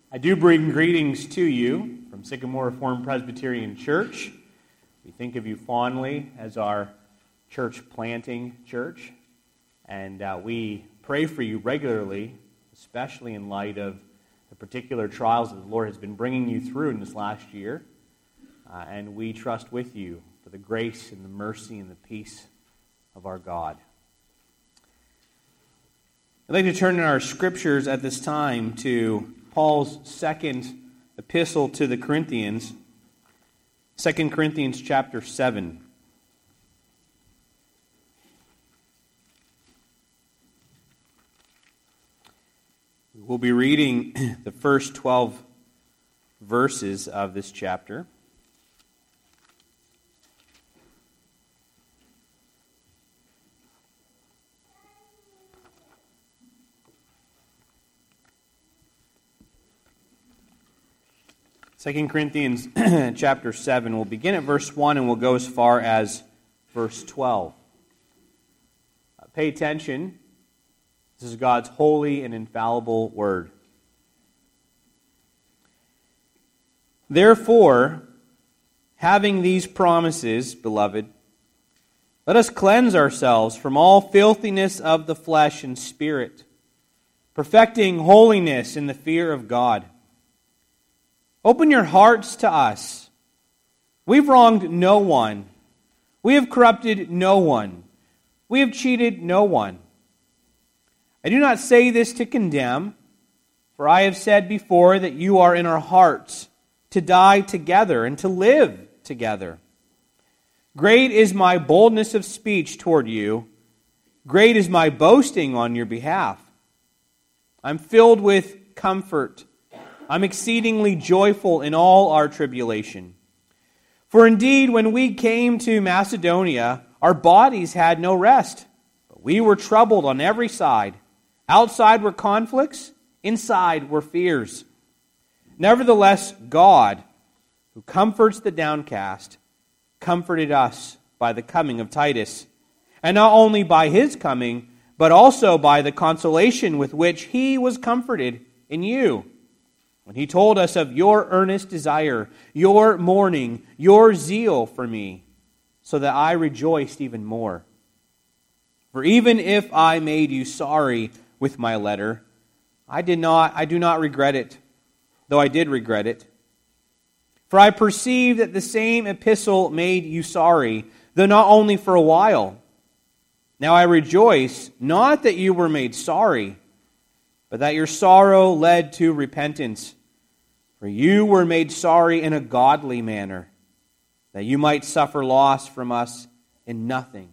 I do bring greetings to you from Sycamore Reformed Presbyterian Church. We think of you fondly as our church planting church, and we pray for you regularly, especially in light of the particular trials that the Lord has been bringing you through in this last year. And we trust with you for the grace and the mercy and the peace of our God. I'd like to turn in our scriptures at this time to Paul's second epistle to the Corinthians, 2 Corinthians chapter 7. We'll be reading the first 12 verses of this chapter. Second Corinthians chapter 7. We'll begin at verse 1 and we'll go as far as verse 12. Pay attention. This is God's holy and infallible word. Therefore, having these promises, beloved, let us cleanse ourselves from all filthiness of the flesh and spirit, perfecting holiness in the fear of God. Open your hearts to us. We've wronged no one. We have corrupted no one. We have cheated no one. I do not say this to condemn, for I have said before that you are in our hearts to die together and to live together. Great is my boldness of speech toward you. Great is my boasting on your behalf. I'm filled with comfort. I'm exceedingly joyful in all our tribulation. For indeed, when we came to Macedonia, our bodies had no rest, but we were troubled on every side. Outside were conflicts, inside were fears. Nevertheless, God, who comforts the downcast, comforted us by the coming of Titus, and not only by his coming, but also by the consolation with which he was comforted in you, when he told us of your earnest desire, your mourning, your zeal for me, so that I rejoiced even more. For even if I made you sorry with my letter, I do not regret it, though I did regret it. For I perceive that the same epistle made you sorry, though not only for a while. Now I rejoice, not that you were made sorry, but that your sorrow led to repentance. For you were made sorry in a godly manner, that you might suffer loss from us in nothing.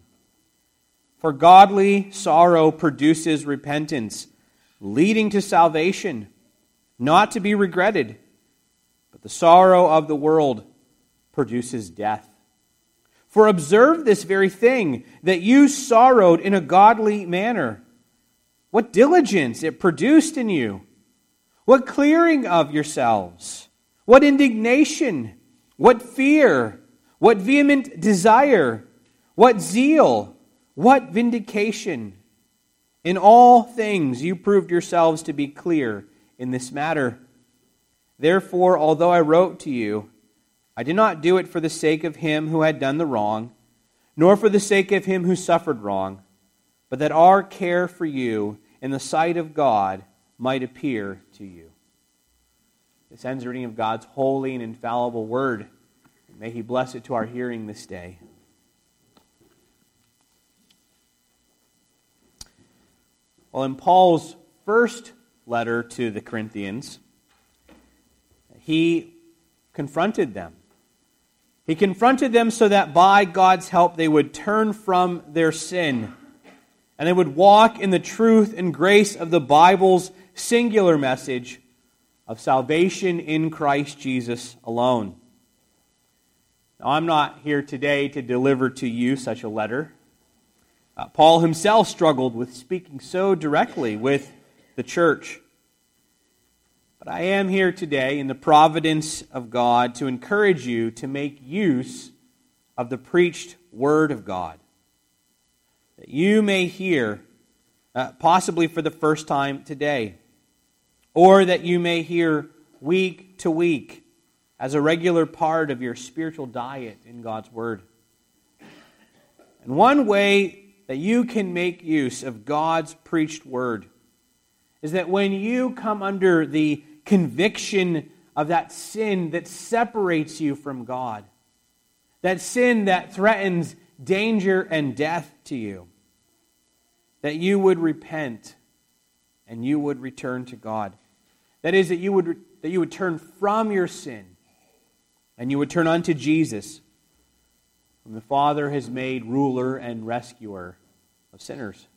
For godly sorrow produces repentance, leading to salvation, not to be regretted. But the sorrow of the world produces death. For observe this very thing, that you sorrowed in a godly manner. What diligence it produced in you! What clearing of yourselves! What indignation! What fear! What vehement desire! What zeal! What vindication! In all things you proved yourselves to be clear in this matter. Therefore, although I wrote to you, I did not do it for the sake of him who had done the wrong, nor for the sake of him who suffered wrong, but that our care for you in the sight of God might appear to you. This ends the reading of God's holy and infallible word. May he bless it to our hearing this day. Well, in Paul's first letter to the Corinthians, he confronted them. He confronted them so that by God's help they would turn from their sin and they would walk in the truth and grace of the Bible's singular message of salvation in Christ Jesus alone. Now, I'm not here today to deliver to you such a letter. Paul himself struggled with speaking so directly with the church. But I am here today in the providence of God to encourage you to make use of the preached Word of God, that you may hear, possibly for the first time today, or that you may hear week to week as a regular part of your spiritual diet in God's Word. And one way that you can make use of God's preached Word is that when you come under the conviction of that sin that separates you from God, that sin that threatens danger and death to you, that you would repent and you would return to God. That is, that you would turn from your sin and you would turn unto Jesus, whom the Father has made ruler and rescuer of sinners.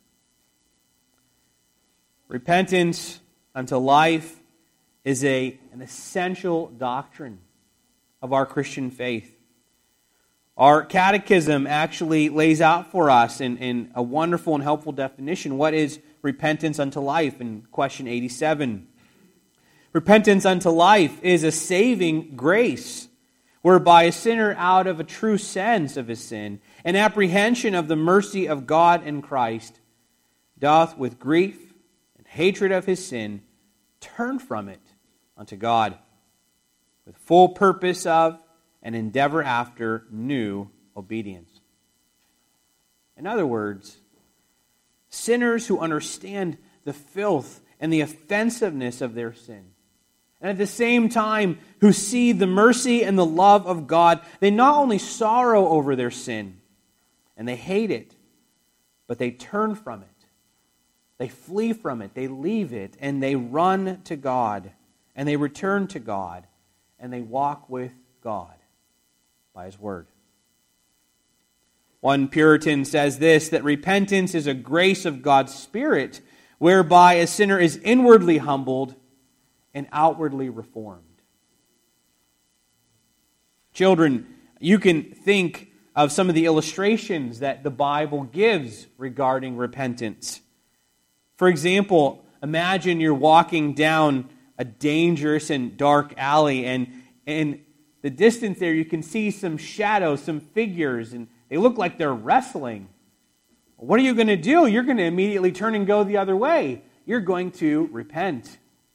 Repentance unto life is an essential doctrine of our Christian faith. Our catechism actually lays out for us in a wonderful and helpful definition what is repentance unto life in question 87. Repentance unto life is a saving grace whereby a sinner, out of a true sense of his sin and apprehension of the mercy of God in Christ, doth with grief and hatred of his sin turn from it unto God, with full purpose of and endeavor after new obedience. In other words, sinners who understand the filth and the offensiveness of their sin, and at the same time who see the mercy and the love of God, they not only sorrow over their sin and they hate it, but they turn from it. They flee from it, they leave it, and they run to God, and they return to God, and they walk with God by His Word. One Puritan says this, that repentance is a grace of God's Spirit, whereby a sinner is inwardly humbled and outwardly reformed. Children, you can think of some of the illustrations that the Bible gives regarding repentance. For example, imagine you're walking down a dangerous and dark alley, and in the distance there you can see some shadows, some figures, and they look like they're wrestling. What are you going to do? You're going to immediately turn and go the other way. You're going to repent.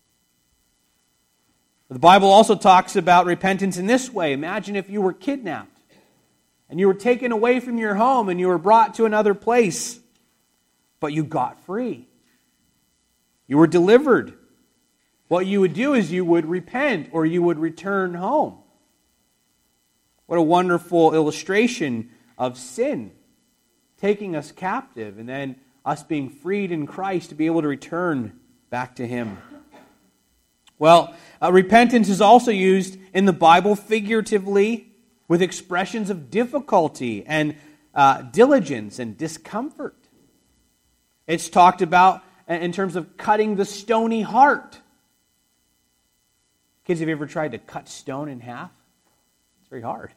The Bible also talks about repentance in this way. Imagine if you were kidnapped and you were taken away from your home and you were brought to another place, but you got free. You were delivered. What you would do is you would repent or you would return home. What a wonderful illustration of sin taking us captive and then us being freed in Christ to be able to return back to Him. Well, repentance is also used in the Bible figuratively with expressions of difficulty and diligence and discomfort. It's talked about in terms of cutting the stony heart. Kids, have you ever tried to cut stone in half? It's very hard.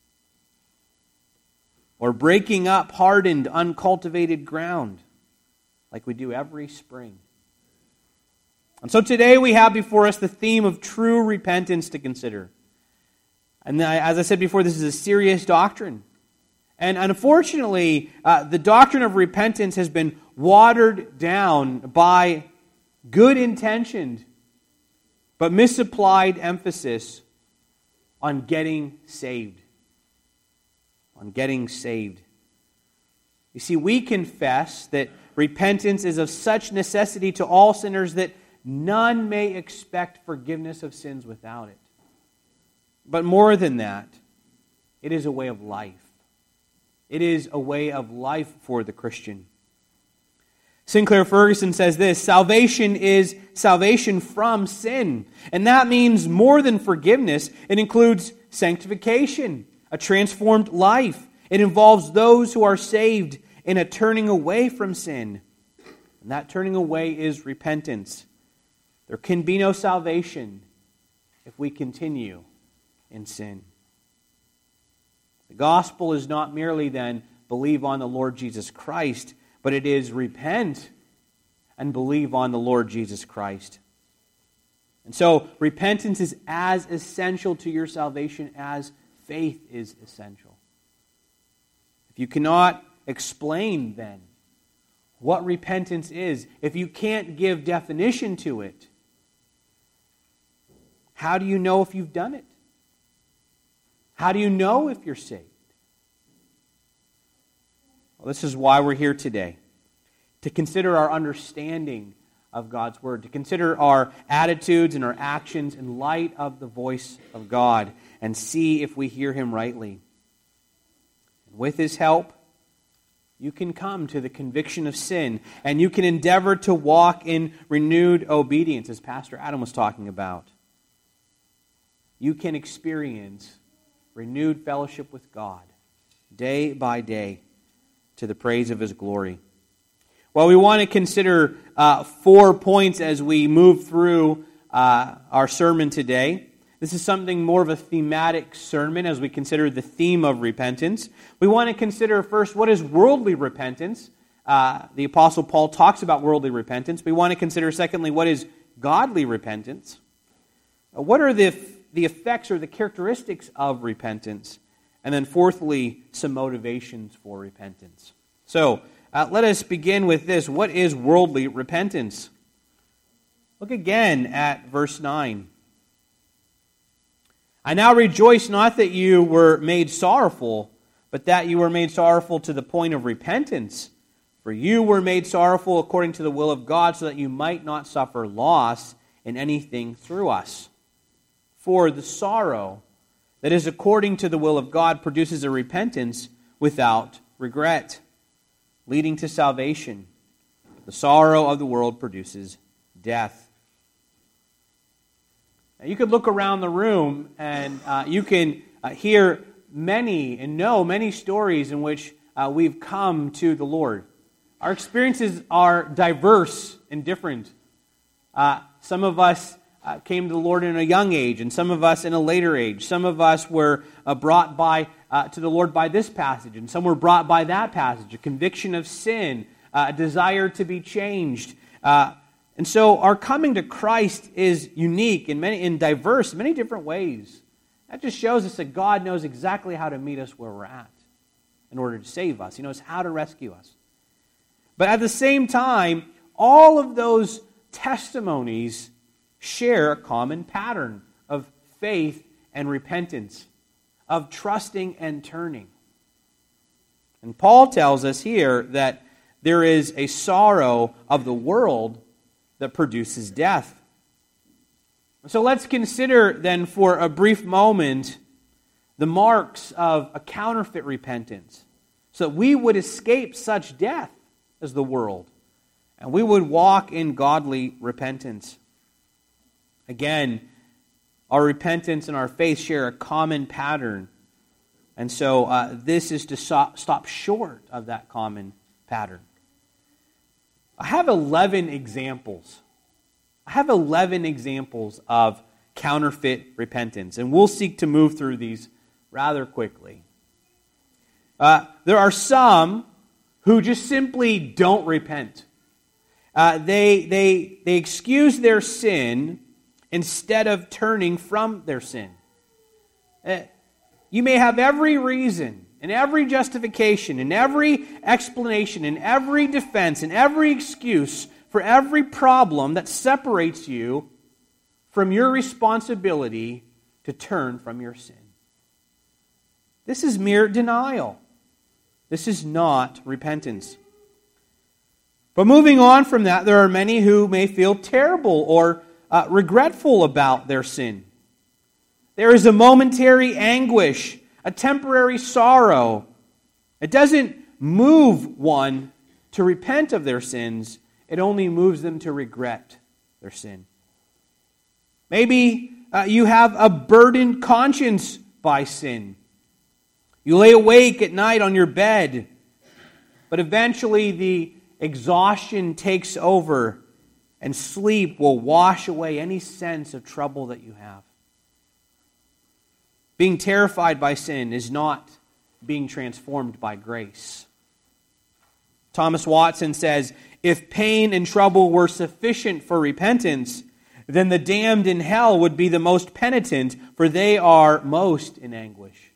Or breaking up hardened, uncultivated ground, like we do every spring. And so today we have before us the theme of true repentance to consider. And as I said before, this is a serious doctrine. And unfortunately, the doctrine of repentance has been watered down by good-intentioned but misapplied emphasis on getting saved. On getting saved. You see, we confess that repentance is of such necessity to all sinners that none may expect forgiveness of sins without it. But more than that, it is a way of life. It is a way of life for the Christian. Sinclair Ferguson says this, salvation is salvation from sin. And that means more than forgiveness. It includes sanctification, a transformed life. It involves those who are saved in a turning away from sin. And that turning away is repentance. There can be no salvation if we continue in sin. The gospel is not merely then believe on the Lord Jesus Christ, but it is repent and believe on the Lord Jesus Christ. And so repentance is as essential to your salvation as faith is essential. If you cannot explain then what repentance is, if you can't give definition to it, How do you know if you've done it? How do you know if you're saved? Well, this is why we're here today, to consider our understanding of God's Word, to consider our attitudes and our actions in light of the voice of God, and see if we hear Him rightly. With His help, you can come to the conviction of sin, and you can endeavor to walk in renewed obedience, as Pastor Adam was talking about. You can experience renewed fellowship with God day by day to the praise of His glory. Well, we want to consider 4 points as we move through our sermon today. This is something more of a thematic sermon as we consider the theme of repentance. We want to consider first, what is worldly repentance? The Apostle Paul talks about worldly repentance. We want to consider, secondly, what is godly repentance? What are the effects or the characteristics of repentance? And then fourthly, some motivations for repentance. So, let us begin with this. What is worldly repentance? Look again at verse 9. I now rejoice not that you were made sorrowful, but that you were made sorrowful to the point of repentance. For you were made sorrowful according to the will of God, so that you might not suffer loss in anything through us. For the sorrow that is according to the will of God produces a repentance without regret, leading to salvation. The sorrow of the world produces death. Now, you could look around the room and you can hear many and know many stories in which we've come to the Lord. Our experiences are diverse and different. Some of us came to the Lord in a young age, and some of us in a later age. Some of us were brought to the Lord by this passage, and some were brought by that passage, a conviction of sin, a desire to be changed. And so our coming to Christ is unique in diverse, many different ways. That just shows us that God knows exactly how to meet us where we're at in order to save us. He knows how to rescue us. But at the same time, all of those testimonies share a common pattern of faith and repentance, of trusting and turning. And Paul tells us here that there is a sorrow of the world that produces death. So let's consider then for a brief moment the marks of a counterfeit repentance, so that we would escape such death as the world, and we would walk in godly repentance. Again, our repentance and our faith share a common pattern, and so this is to stop short of that common pattern. I have 11 examples. Of counterfeit repentance, and we'll seek to move through these rather quickly. There are some who just simply don't repent. They excuse their sin instead of turning from their sin. You may have every reason and every justification and every explanation and every defense and every excuse for every problem that separates you from your responsibility to turn from your sin. This is mere denial. This is not repentance. But moving on from that, there are many who may feel terrible or regretful about their sin. There is a momentary anguish, a temporary sorrow. It doesn't move one to repent of their sins. It only moves them to regret their sin. Maybe you have a burdened conscience by sin. You lay awake at night on your bed, but eventually the exhaustion takes over and sleep will wash away any sense of trouble that you have. Being terrified by sin is not being transformed by grace. Thomas Watson says, if pain and trouble were sufficient for repentance, then the damned in hell would be the most penitent, for they are most in anguish.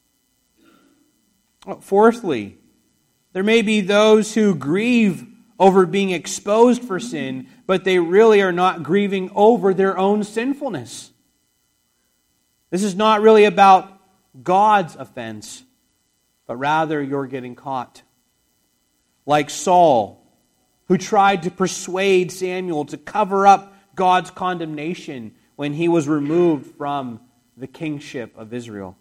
Fourthly, there may be those who grieve over being exposed for sin, but they really are not grieving over their own sinfulness. This is not really about God's offense, but rather you're getting caught. Like Saul, who tried to persuade Samuel to cover up God's condemnation when he was removed from the kingship of Israel.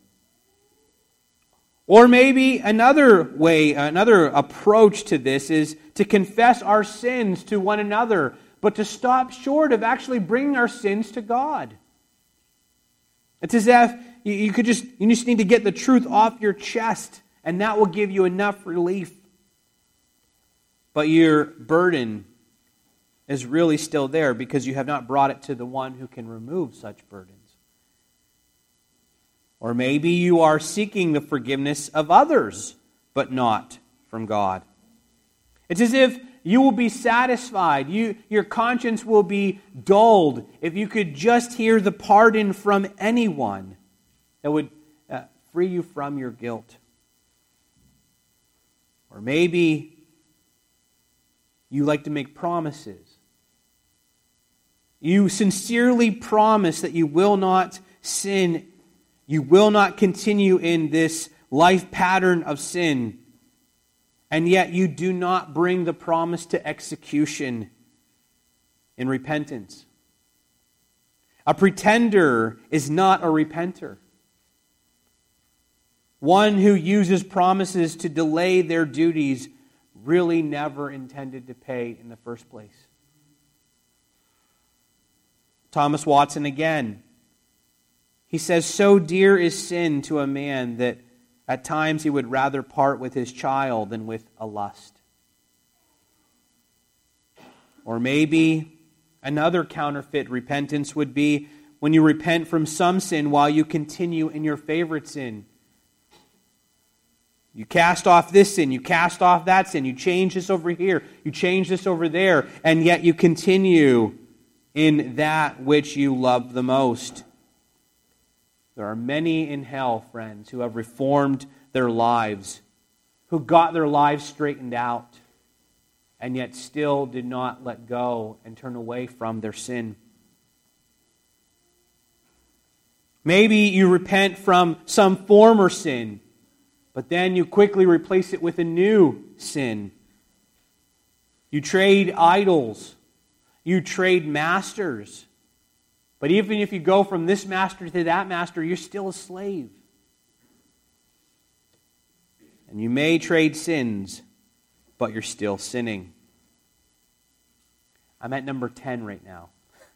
Or maybe another way, another approach to this is to confess our sins to one another, but to stop short of actually bringing our sins to God. It's as if you just need to get the truth off your chest, and that will give you enough relief. But your burden is really still there because you have not brought it to the one who can remove such burdens. Or maybe you are seeking the forgiveness of others, but not from God. It's as if you will be satisfied, your conscience will be dulled if you could just hear the pardon from anyone that would free you from your guilt. Or maybe you like to make promises. You sincerely promise that you will not sin. You will not continue in this life pattern of sin. And yet you do not bring the promise to execution in repentance. A pretender is not a repenter. One who uses promises to delay their duties really never intended to pay in the first place. Thomas Watson again. He says, "So dear is sin to a man that at times he would rather part with his child than with a lust." Or maybe another counterfeit repentance would be when you repent from some sin while you continue in your favorite sin. You cast off this sin, you cast off that sin, you change this over here, you change this over there, and yet you continue in that which you love the most. There are many in hell, friends, who have reformed their lives, who got their lives straightened out, and yet still did not let go and turn away from their sin. Maybe you repent from some former sin, but then you quickly replace it with a new sin. You trade idols. You trade masters. But even if you go from this master to that master, you're still a slave. And you may trade sins, but you're still sinning. I'm at number 10 right now.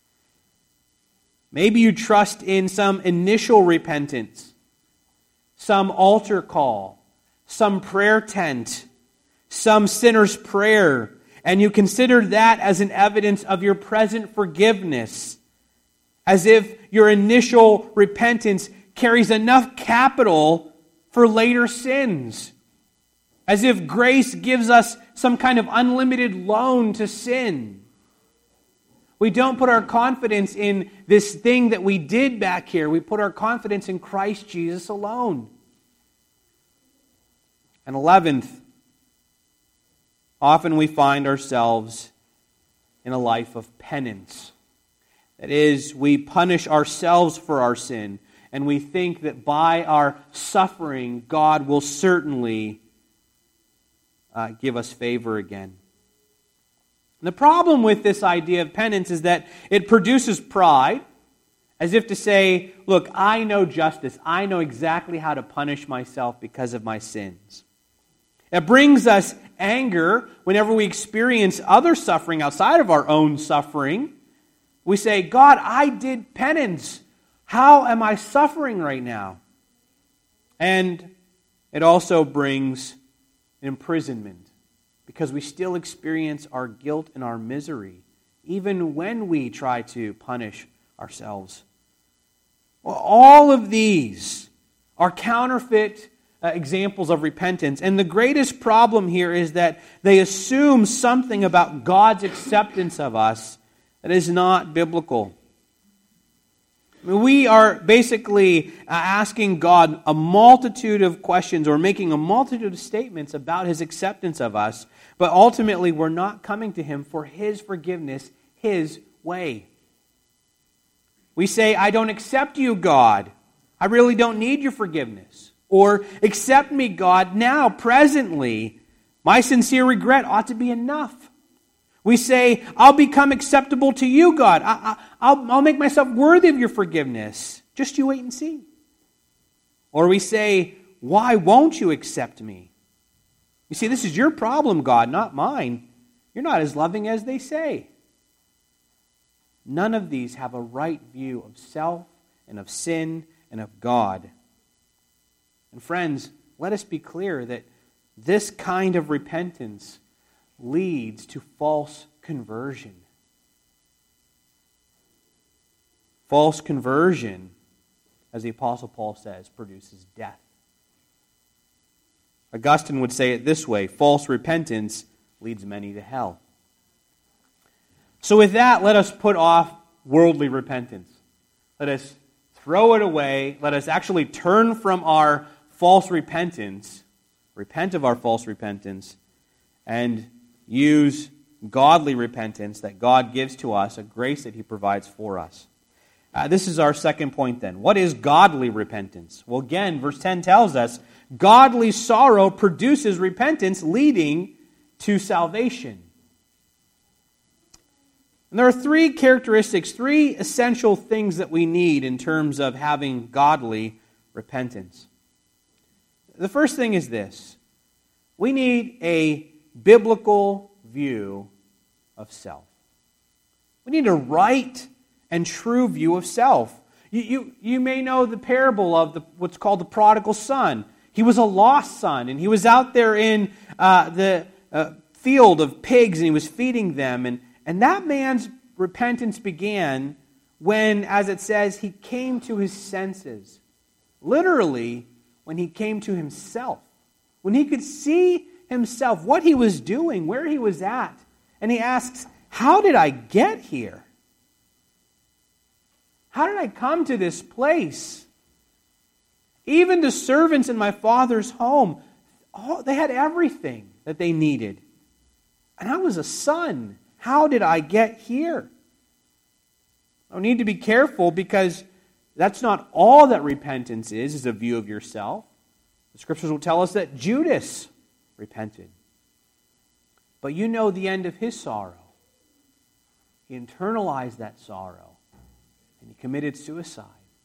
Maybe you trust in some initial repentance, some altar call, some prayer tent, some sinner's prayer, and you consider that as an evidence of your present forgiveness, as if your initial repentance carries enough capital for later sins, as if grace gives us some kind of unlimited loan to sin. We don't put our confidence in this thing that we did back here. We put our confidence in Christ Jesus alone. And 11th, often we find ourselves in a life of penance. That is, we punish ourselves for our sin, and we think that by our suffering, God will certainly give us favor again. The problem with this idea of penance is that it produces pride, as if to say, look, I know justice. I know exactly how to punish myself because of my sins. It brings us anger whenever we experience other suffering outside of our own suffering. We say, God, I did penance. How am I suffering right now? And it also brings imprisonment, because we still experience our guilt and our misery, even when we try to punish ourselves. Well, all of these are counterfeit examples of repentance, and the greatest problem here is that they assume something about God's acceptance of us that is not biblical. We are basically asking God a multitude of questions or making a multitude of statements about His acceptance of us, but ultimately we're not coming to Him for His forgiveness, His way. We say, I don't accept you, God. I really don't need your forgiveness. Or, accept me, God, now, presently. My sincere regret ought to be enough. We say, I'll become acceptable to you, God. I'll make myself worthy of your forgiveness. Just you wait and see. Or we say, why won't you accept me? You see, this is your problem, God, not mine. You're not as loving as they say. None of these have a right view of self and of sin and of God. And friends, let us be clear that this kind of repentance leads to false conversion. False conversion, as the Apostle Paul says, produces death. Augustine would say it this way: false repentance leads many to hell. So with that, let us put off worldly repentance. Let us throw it away. Let us actually turn from our false repentance, repent of our false repentance, and use godly repentance that God gives to us, a grace that He provides for us. This is our second point then. What is godly repentance? Well, again, verse 10 tells us, godly sorrow produces repentance leading to salvation. And there are three characteristics, three essential things that we need in terms of having godly repentance. The first thing is this: we need a biblical view of self. We need a right and true view of self. You may know the parable of what's called the prodigal son. He was a lost son, and he was out there in the field of pigs, and he was feeding them. And that man's repentance began when, as it says, he came to his senses. Literally, when he came to himself. When he could see himself, what he was doing, where he was at. And he asks, how did I get here? How did I come to this place? Even the servants in my father's home, they had everything that they needed. And I was a son. How did I get here? I need to be careful because that's not all that repentance is a view of yourself. The Scriptures will tell us that Judas repented. But you know the end of his sorrow. He internalized that sorrow and he committed suicide.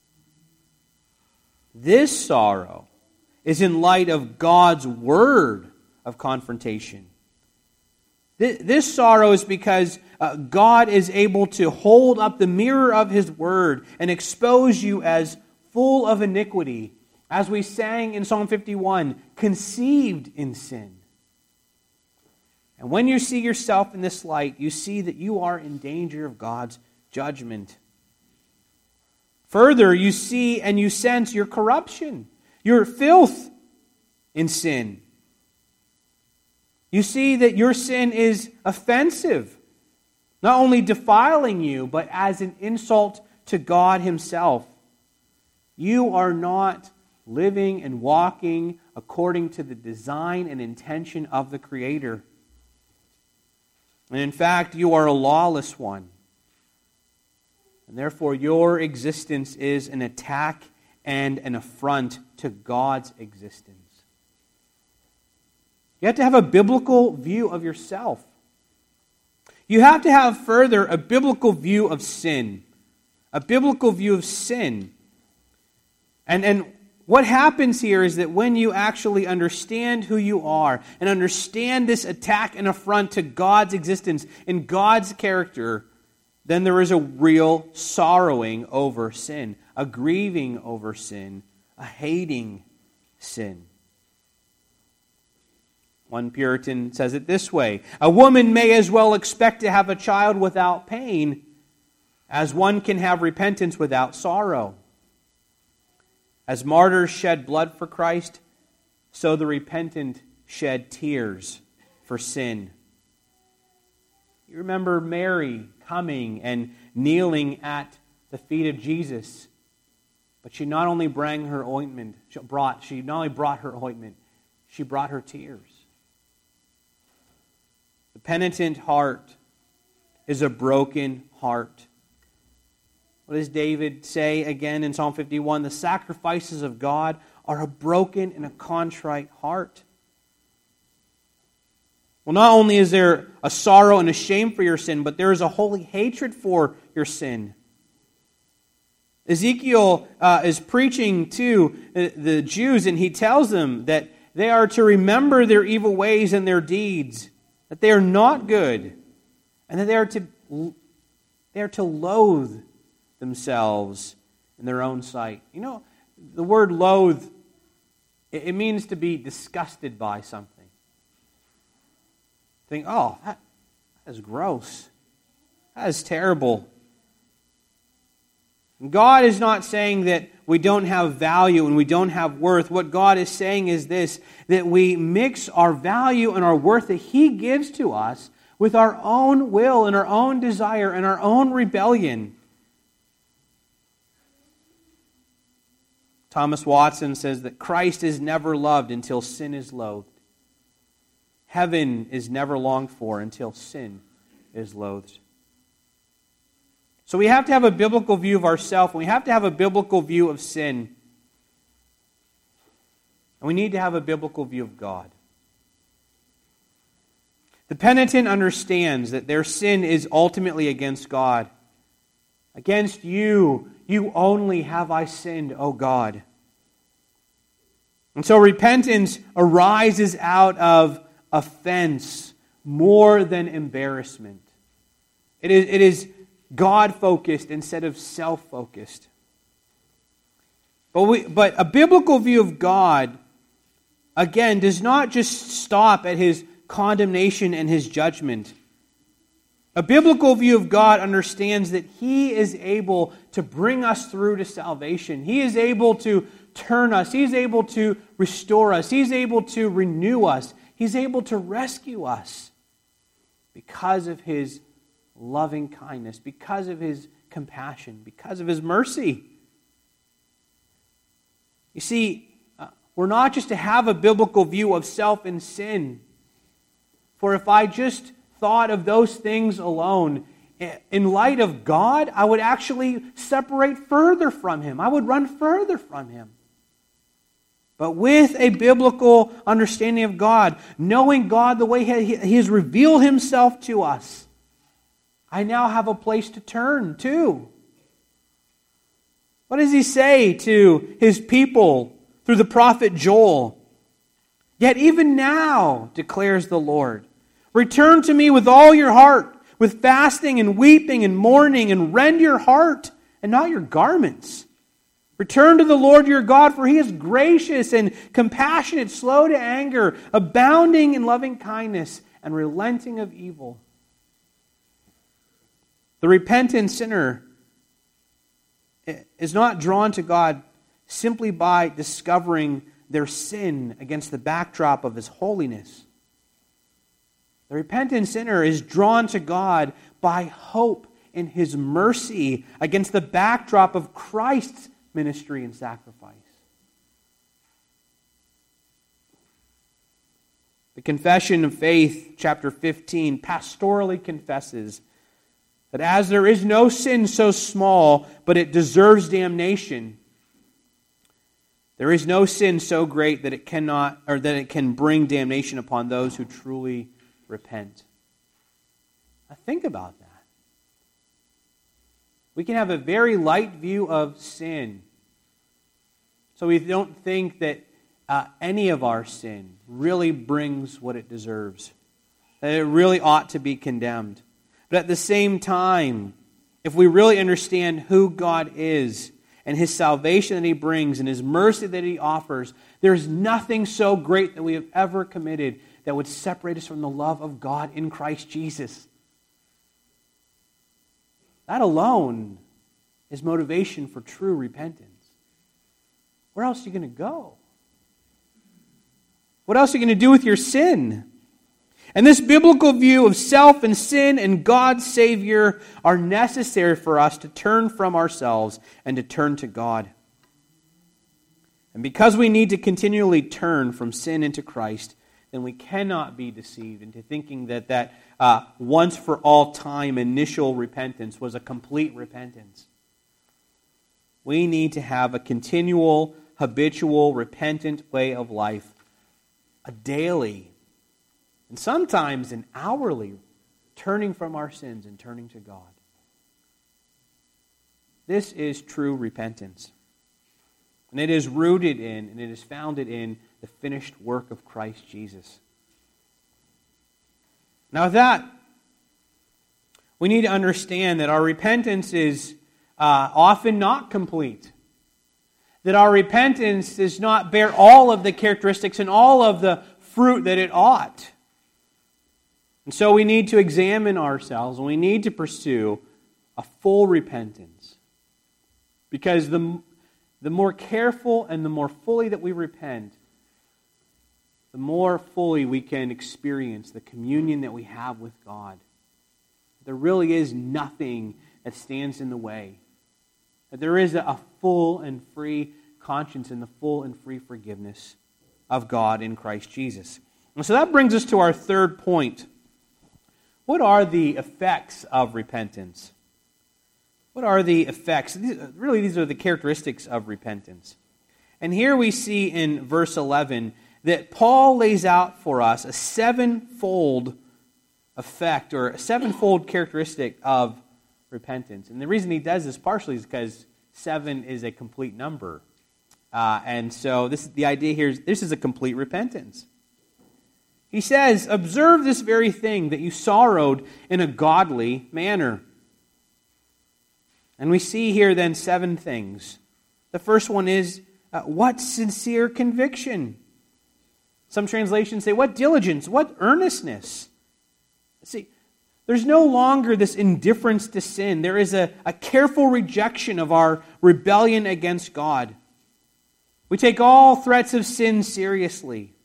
This sorrow is in light of God's word of confrontation. This sorrow is because God is able to hold up the mirror of His word and expose you as full of iniquity, as we sang in Psalm 51, conceived in sin. And when you see yourself in this light, you see that you are in danger of God's judgment. Further, you see and you sense your corruption, your filth in sin. You see that your sin is offensive, not only defiling you, but as an insult to God Himself. You are not living and walking according to the design and intention of the Creator. And in fact, you are a lawless one. And therefore, your existence is an attack and an affront to God's existence. You have to have a biblical view of yourself. You have to have further a biblical view of sin. A biblical view of sin. And what happens here is that when you actually understand who you are and understand this attack and affront to God's existence and God's character, then there is a real sorrowing over sin, a grieving over sin, a hating sin. One Puritan says it this way: a woman may as well expect to have a child without pain as one can have repentance without sorrow. As martyrs shed blood for Christ, so the repentant shed tears for sin. You remember Mary coming and kneeling at the feet of Jesus, but she not only brought her ointment, she brought her tears. The penitent heart is a broken heart. What does David say again in Psalm 51? The sacrifices of God are a broken and a contrite heart. Well, not only is there a sorrow and a shame for your sin, but there is a holy hatred for your sin. Ezekiel is preaching to the Jews, and he tells them that they are to remember their evil ways and their deeds, that they are not good, and that they are to loathe themselves in their own sight. You know, the word loathe, it means to be disgusted by something. Think, oh, that is gross. That is terrible. God is not saying that we don't have value and we don't have worth. What God is saying is this, that we mix our value and our worth that He gives to us with our own will and our own desire and our own rebellion. Thomas Watson says that Christ is never loved until sin is loathed. Heaven is never longed for until sin is loathed. So we have to have a biblical view of ourselves, and we have to have a biblical view of sin. And we need to have a biblical view of God. The penitent understands that their sin is ultimately against God. Against you only have I sinned, O God. And so repentance arises out of offense more than embarrassment. It is God-focused instead of self-focused. But a biblical view of God, again, does not just stop at His condemnation and His judgment. A biblical view of God understands that He is able to bring us through to salvation. He is able to turn us. He's able to restore us. He's able to renew us. He's able to rescue us because of His loving kindness, because of His compassion, because of His mercy. You see, we're not just to have a biblical view of self and sin. For if I just thought of those things alone, in light of God, I would actually separate further from Him. I would run further from Him. But with a biblical understanding of God, knowing God the way He has revealed Himself to us, I now have a place to turn to. What does He say to His people through the prophet Joel? Yet even now, declares the Lord, return to me with all your heart, with fasting and weeping and mourning, and rend your heart and not your garments. Return to the Lord your God, for He is gracious and compassionate, slow to anger, abounding in loving kindness, and relenting of evil. The repentant sinner is not drawn to God simply by discovering their sin against the backdrop of His holiness. The repentant sinner is drawn to God by hope in His mercy against the backdrop of Christ's ministry and sacrifice. The Confession of Faith, chapter 15, pastorally confesses that as there is no sin so small, but it deserves damnation, there is no sin so great that it cannot, or that it can bring damnation upon those who truly repent. Now think about that. We can have a very light view of sin. So we don't think that any of our sin really brings what it deserves. That it really ought to be condemned. But at the same time, if we really understand who God is and His salvation that He brings and His mercy that He offers, there's nothing so great that we have ever committed that would separate us from the love of God in Christ Jesus. That alone is motivation for true repentance. Where else are you going to go? What else are you going to do with your sin? And this biblical view of self and sin and God's Savior are necessary for us to turn from ourselves and to turn to God. And because we need to continually turn from sin into Christ, then we cannot be deceived into thinking that once for all time initial repentance was a complete repentance. We need to have a continual, habitual, repentant way of life, a daily, and sometimes an hourly, turning from our sins and turning to God. This is true repentance. And it is rooted in, and it is founded in, the finished work of Christ Jesus. Now with that, we need to understand that our repentance is often not complete. That our repentance does not bear all of the characteristics and all of the fruit that it ought. And so we need to examine ourselves, and we need to pursue a full repentance. Because the more careful and the more fully that we repent, the more fully we can experience the communion that we have with God. There really is nothing that stands in the way. That there is a full and free conscience and the full and free forgiveness of God in Christ Jesus. And so that brings us to our third point. What are the effects of repentance? What are the effects? Really, these are the characteristics of repentance. And here we see in verse 11 that Paul lays out for us a sevenfold effect or a sevenfold characteristic of repentance. And the reason he does this partially is because 7 is a complete number. And so the idea here is this is a complete repentance. He says, observe this very thing, that you sorrowed in a godly manner. And we see here then 7 things. The first one is, what sincere conviction? Some translations say, what diligence, what earnestness? See, there's no longer this indifference to sin. There is a careful rejection of our rebellion against God. We take all threats of sin seriously.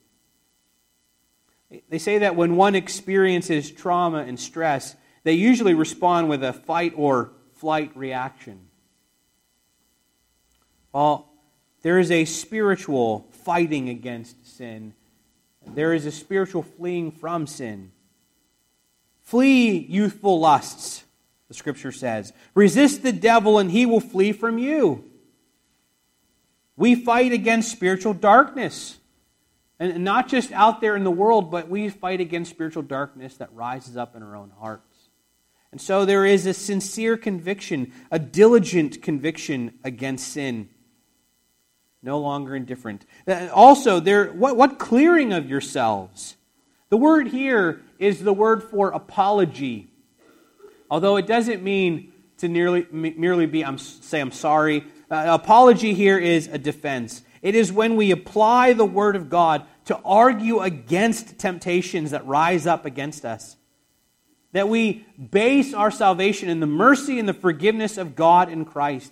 They say that when one experiences trauma and stress, they usually respond with a fight or flight reaction. Well, there is a spiritual fighting against sin. There is a spiritual fleeing from sin. Flee youthful lusts, the Scripture says. Resist the devil and he will flee from you. We fight against spiritual darkness. And not just out there in the world, but we fight against spiritual darkness that rises up in our own hearts. And so there is a sincere conviction, a diligent conviction against sin. No longer indifferent. Also, what clearing of yourselves? The word here is the word for apology. Although it doesn't mean to merely be, say I'm sorry. Apology here is a defense. It is when we apply the Word of God to argue against temptations that rise up against us. That we base our salvation in the mercy and the forgiveness of God in Christ.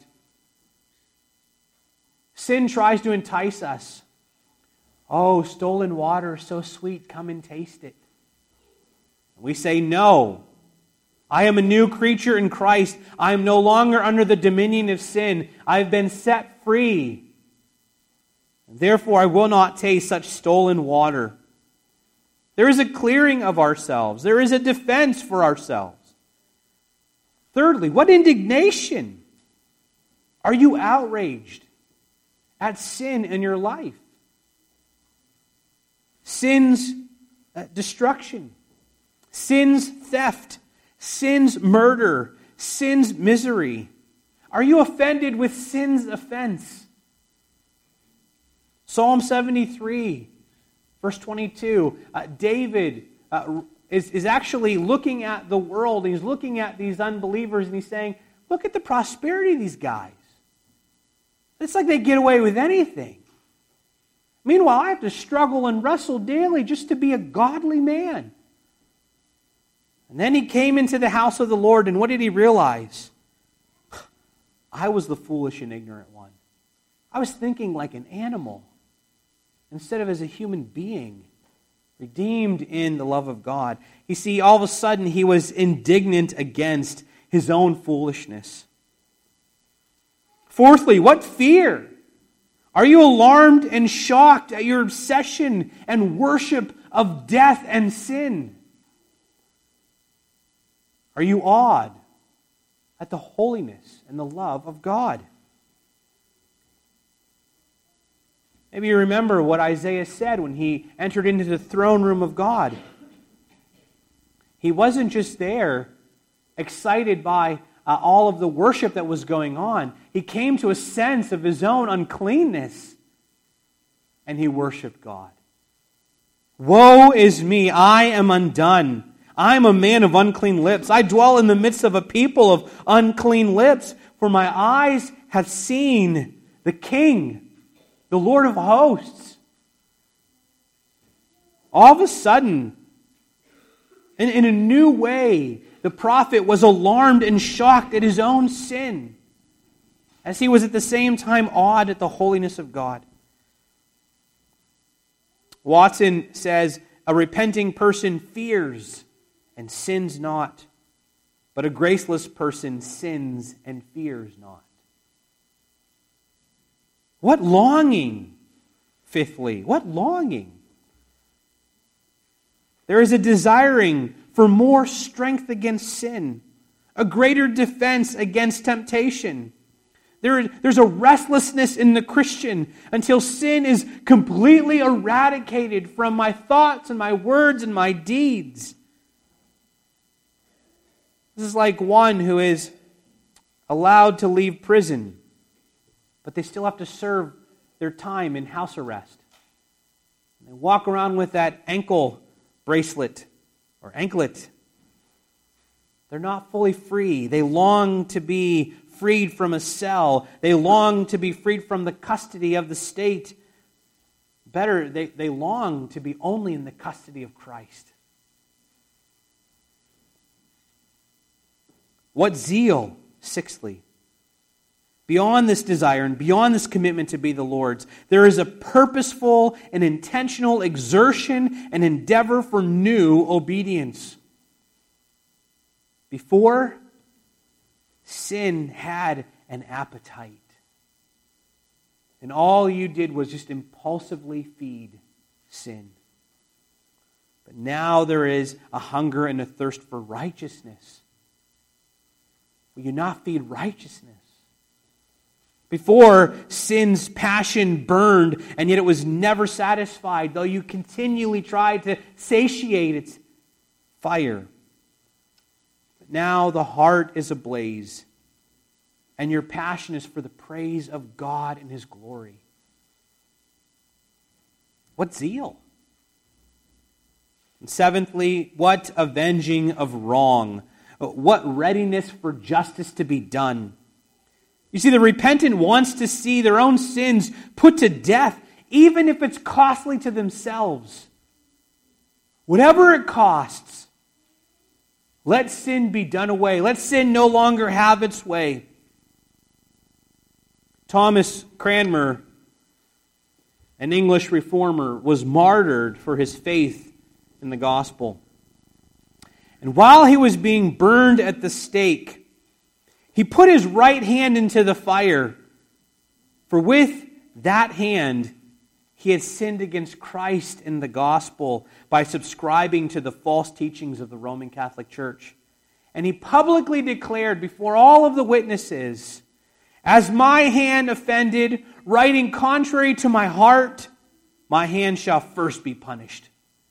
Sin tries to entice us. Oh, stolen water, so sweet, come and taste it. We say, no. I am a new creature in Christ. I am no longer under the dominion of sin. I have been set free. Therefore, I will not taste such stolen water. There is a clearing of ourselves. There is a defense for ourselves. Thirdly, what indignation? Are you outraged at sin in your life? Sin's destruction, sin's theft, sin's murder, sin's misery. Are you offended with sin's offense? Psalm 73, verse 22, David is actually looking at the world. He's looking at these unbelievers and he's saying, look at the prosperity of these guys. It's like they get away with anything. Meanwhile, I have to struggle and wrestle daily just to be a godly man. And then he came into the house of the Lord, and what did he realize? I was the foolish and ignorant one. I was thinking like an animal instead of as a human being, redeemed in the love of God. You see, all of a sudden he was indignant against his own foolishness. Fourthly, what fear? Are you alarmed and shocked at your obsession and worship of death and sin? Are you awed at the holiness and the love of God? Maybe you remember what Isaiah said when he entered into the throne room of God. He wasn't just there excited by all of the worship that was going on. He came to a sense of his own uncleanness, and he worshiped God. Woe is me, I am undone. I am a man of unclean lips. I dwell in the midst of a people of unclean lips, for my eyes have seen the King, the Lord of hosts. All of a sudden, in a new way, the prophet was alarmed and shocked at his own sin, as he was at the same time awed at the holiness of God. Watson says, a repenting person fears and sins not, but a graceless person sins and fears not. What longing, fifthly, what longing? There is a desiring for more strength against sin, a greater defense against temptation. There's a restlessness in the Christian until sin is completely eradicated from my thoughts and my words and my deeds. This is like one who is allowed to leave prison, but they still have to serve their time in house arrest. They walk around with that ankle bracelet or anklet. They're not fully free. They long to be freed from a cell. They long to be freed from the custody of the state. Better, they long to be only in the custody of Christ. What zeal, sixthly. Beyond this desire and beyond this commitment to be the Lord's, there is a purposeful and intentional exertion and endeavor for new obedience. Before, sin had an appetite. And all you did was just impulsively feed sin. But now there is a hunger and a thirst for righteousness. Will you not feed righteousness? Before, sin's passion burned, and yet it was never satisfied, though you continually tried to satiate its fire. But now the heart is ablaze, and your passion is for the praise of God and His glory. What zeal? And seventhly, what avenging of wrong? What readiness for justice to be done? You see, the repentant wants to see their own sins put to death, even if it's costly to themselves. Whatever it costs, let sin be done away. Let sin no longer have its way. Thomas Cranmer, an English reformer, was martyred for his faith in the gospel. And while he was being burned at the stake, he put his right hand into the fire, for with that hand he had sinned against Christ in the gospel by subscribing to the false teachings of the Roman Catholic Church. And he publicly declared before all of the witnesses, "As my hand offended, writing contrary to my heart, my hand shall first be punished."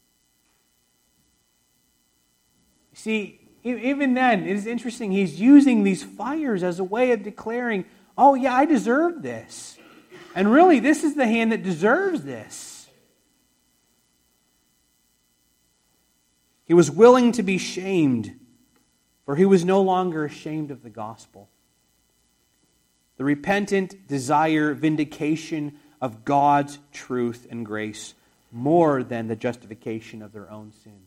See, even then, it is interesting. He's using these fires as a way of declaring, oh yeah, I deserve this. And really, this is the hand that deserves this. He was willing to be shamed, for he was no longer ashamed of the gospel. The repentant desire vindication of God's truth and grace more than the justification of their own sins.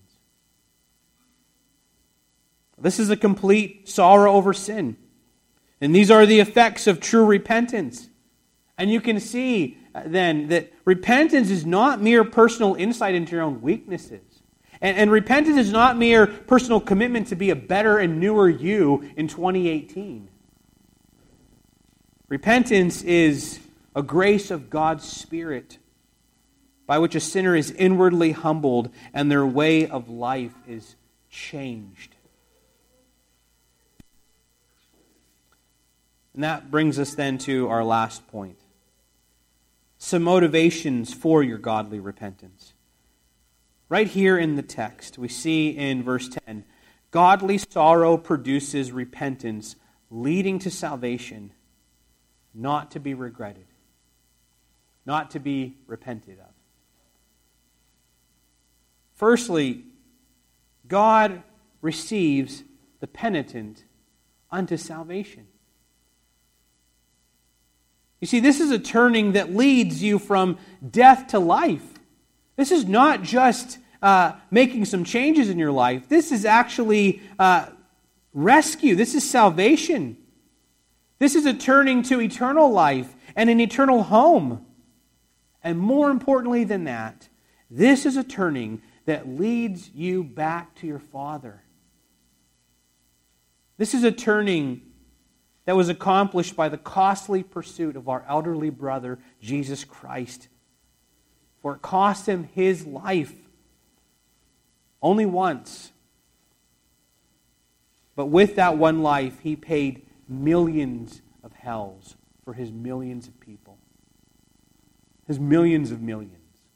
This is a complete sorrow over sin. And these are the effects of true repentance. And you can see then that repentance is not mere personal insight into your own weaknesses. And repentance is not mere personal commitment to be a better and newer you in 2018. Repentance is a grace of God's Spirit by which a sinner is inwardly humbled and their way of life is changed. And that brings us then to our last point. some motivations for your godly repentance. Right here in the text, we see in verse 10, godly sorrow produces repentance, leading to salvation, not to be regretted, not to be repented of. Firstly, God receives the penitent unto salvation. You see, this is a turning that leads you from death to life. This is not just making some changes in your life. This is actually rescue. This is salvation. This is a turning to eternal life and an eternal home. And more importantly than that, this is a turning that leads you back to your Father. This is a turning that was accomplished by the costly pursuit of our elderly brother, Jesus Christ. For it cost him his life only once. But with that one life, he paid millions of hells for his millions of people. His millions of millions.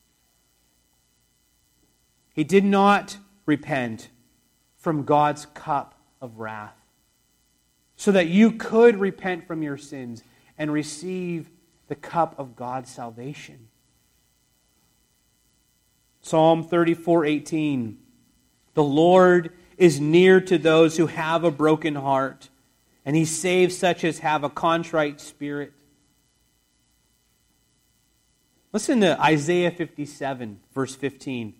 He did not repent from God's cup of wrath, so that you could repent from your sins and receive the cup of God's salvation. Psalm 34:18. The Lord is near to those who have a broken heart, and He saves such as have a contrite spirit. Listen to Isaiah 57, verse 15.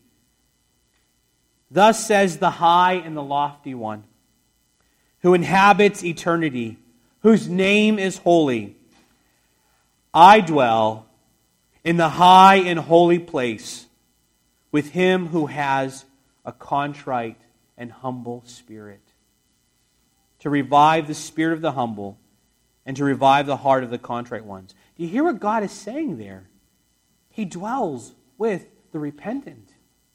Thus says the high and the lofty one, who inhabits eternity, whose name is holy. I dwell in the high and holy place with him who has a contrite and humble spirit, to revive the spirit of the humble and to revive the heart of the contrite ones. Do you hear what God is saying there? He dwells with the repentant.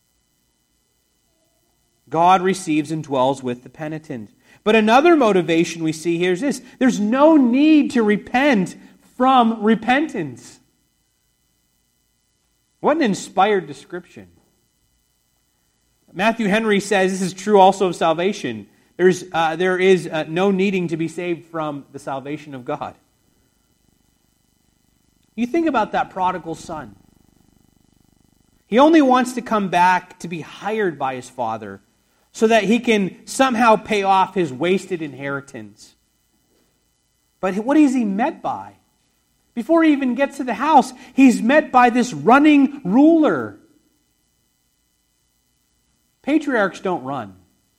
God receives and dwells with the penitent. But another motivation we see here is this. There's no need to repent from repentance. What an inspired description. Matthew Henry says this is true also of salvation. There is no needing to be saved from the salvation of God. You think about that prodigal son. He only wants to come back to be hired by his father so that he can somehow pay off his wasted inheritance. But what is he met by? Before he even gets to the house, he's met by this running ruler. Patriarchs don't run.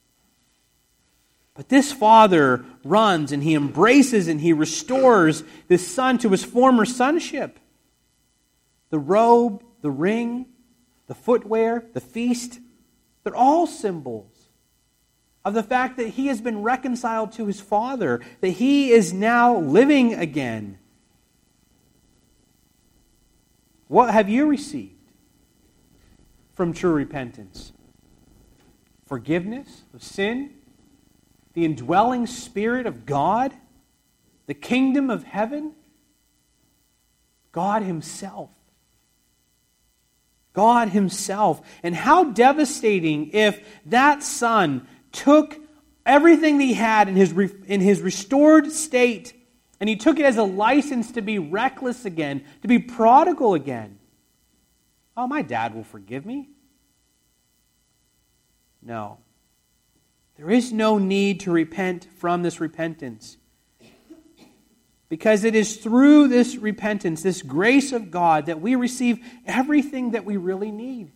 But this father runs and he embraces and he restores this son to his former sonship. The robe, the ring, the footwear, the feast, they're all symbols of the fact that he has been reconciled to his father, that he is now living again. What have you received from true repentance? Forgiveness of sin, the indwelling Spirit of God, the kingdom of heaven, God Himself. God Himself. And how devastating if that son took everything that he had in his restored state, and he took it as a license to be reckless again, to be prodigal again. Oh, my dad will forgive me. No. There is no need to repent from this repentance. Because it is through this repentance, this grace of God, that we receive everything that we really need.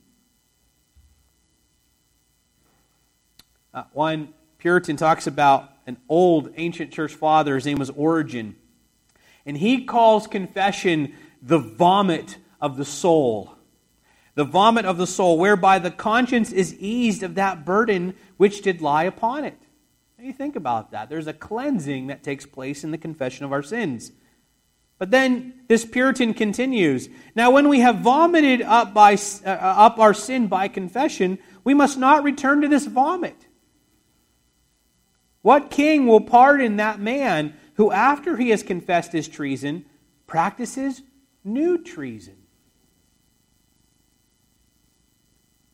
One Puritan talks about an old ancient church father. His name was Origen. And he calls confession the vomit of the soul. The vomit of the soul, whereby the conscience is eased of that burden which did lie upon it. What do you think about that? There's a cleansing that takes place in the confession of our sins. But then this Puritan continues. Now when we have vomited up our sin by confession, we must not return to this vomit. What king will pardon that man who, after he has confessed his treason, practices new treason?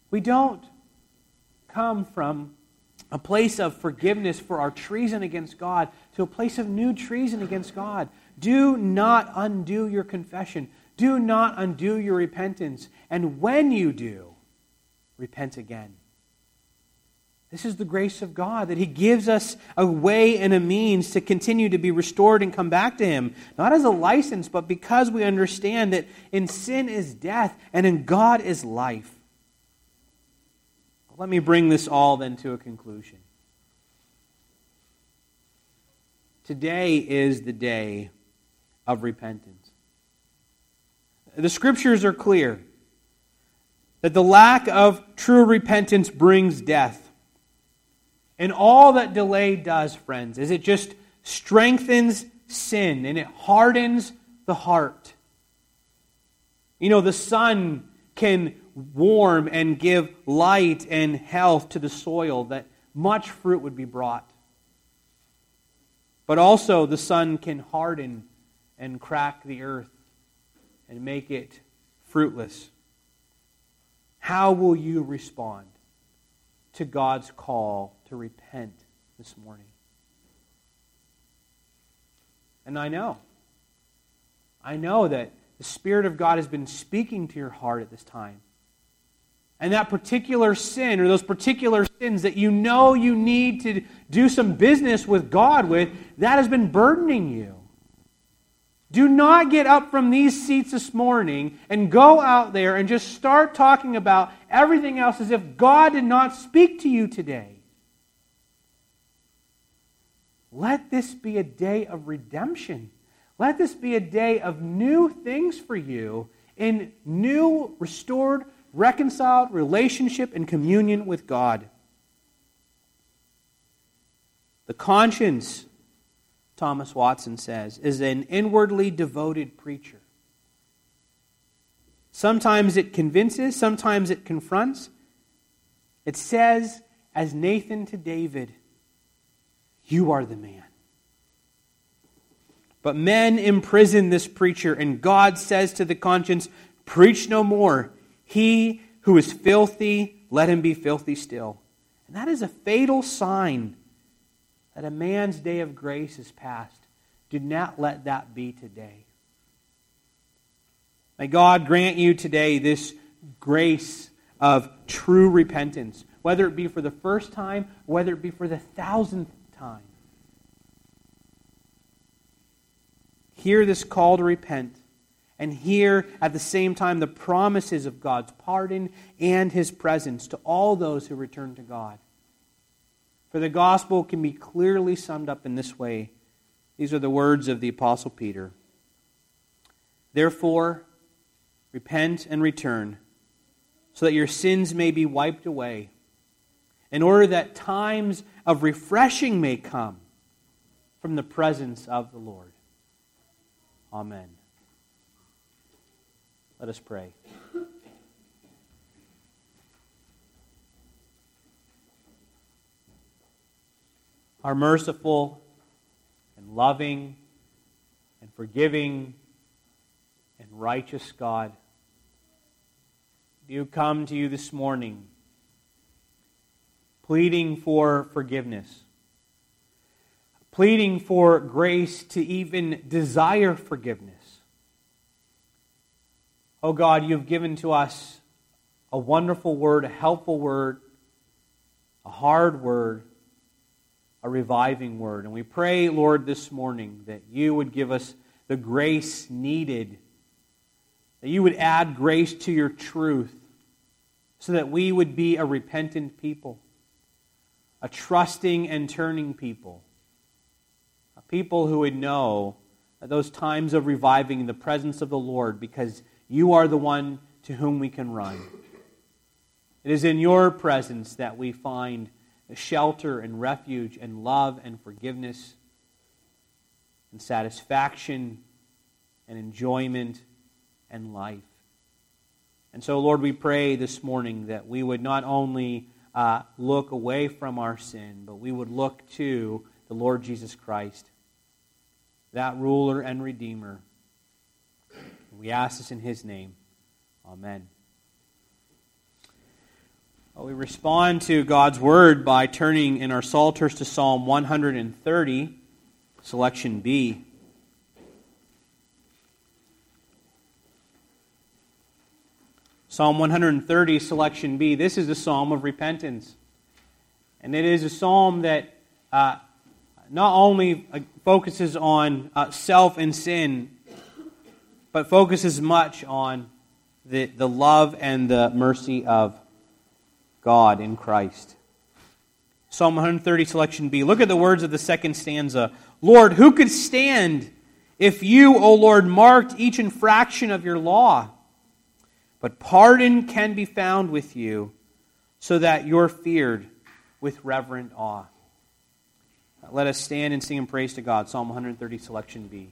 We don't come from a place of forgiveness for our treason against God to a place of new treason against God. Do not undo your confession. Do not undo your repentance. And when you do, repent again. This is the grace of God, that He gives us a way and a means to continue to be restored and come back to Him. Not as a license, but because we understand that in sin is death and in God is life. Let me bring this all then to a conclusion. Today is the day of repentance. The Scriptures are clear that the lack of true repentance brings death. And all that delay does, friends, is it just strengthens sin and it hardens the heart. You know, the sun can warm and give light and health to the soil that much fruit would be brought. But also the sun can harden and crack the earth and make it fruitless. How will you respond to God's call to repent this morning? And I know that the Spirit of God has been speaking to your heart at this time. And that particular sin, or those particular sins that you know you need to do some business with God with, that has been burdening you. Do not get up from these seats this morning and go out there and just start talking about everything else as if God did not speak to you today. Let this be a day of redemption. Let this be a day of new things for you in new, restored, reconciled relationship and communion with God. The conscience, Thomas Watson says, is an inwardly devoted preacher. Sometimes it convinces, sometimes it confronts. It says, as Nathan to David, "You are the man." But men imprison this preacher, and God says to the conscience, "Preach no more. He who is filthy, let him be filthy still." And that is a fatal sign that a man's day of grace is past. Do not let that be today. May God grant you today this grace of true repentance, whether it be for the first time, whether it be for the 1,000th time. Hear this call to repent, and hear at the same time the promises of God's pardon and His presence to all those who return to God. For the gospel can be clearly summed up in this way. These are the words of the Apostle Peter. Therefore, repent and return, so that your sins may be wiped away, in order that times of refreshing may come from the presence of the Lord. Amen. Let us pray. Our merciful and loving and forgiving and righteous God, we come to you this morning pleading for forgiveness, pleading for grace to even desire forgiveness. Oh God, you've given to us a wonderful word, a helpful word, a hard word, a reviving word. And we pray, Lord, this morning that you would give us the grace needed, that you would add grace to your truth, so that we would be a repentant people, a trusting and turning people, a people who would know that those times of reviving in the presence of the Lord, because you are the one to whom we can run. It is in your presence that we find shelter and refuge and love and forgiveness and satisfaction and enjoyment and life. And so, Lord, we pray this morning that we would not only look away from our sin, but we would look to the Lord Jesus Christ, that ruler and redeemer. We ask this in His name. Amen. We respond to God's Word by turning in our Psalters to Psalm 130, selection B. Psalm 130, selection B. This is a psalm of repentance. And it is a psalm that not only focuses on self and sin, but focuses much on the love and the mercy of God in Christ. Psalm 130, selection B. Look at the words of the second stanza. Lord, who could stand if you, O Lord, marked each infraction of your law? But pardon can be found with you, so that you're feared with reverent awe. Let us stand and sing in praise to God. Psalm 130, selection B.